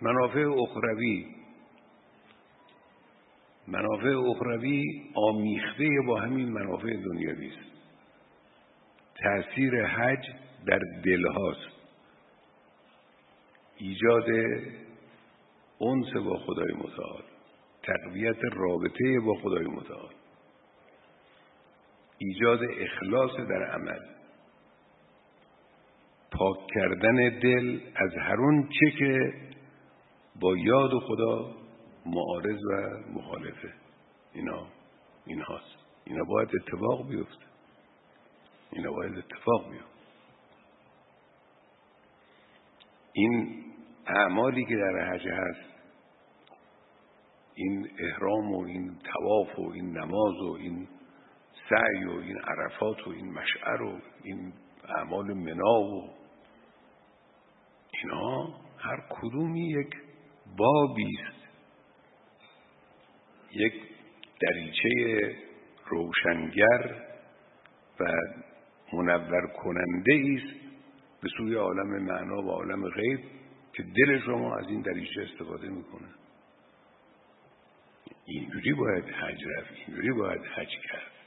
منافع اخروی آمیخته با همین منافع دنیوی است. تأثیر حج در دلهاست، ایجاد انس با خدای متعال، تقویت رابطه با خدای متعال، ایجاد اخلاص در عمل، پاک کردن دل از هر اون چه که با یاد خدا معارض و مخالفه. اینهاست. اینا باید اتفاق بیفته. این اعمالی که در حج هست، این احرام و این طواف و این نماز و این سعی و این عرفات و این مشعر و این اعمال منا و اینا هر کدومی یک بابی است، یک دریچه روشنگر و منور کننده است به سوی عالم معنا و عالم غیب که دل شما از این دریچه استفاده میکنه. اینجوری باید حج رفت، اینجوری باید حج کرد.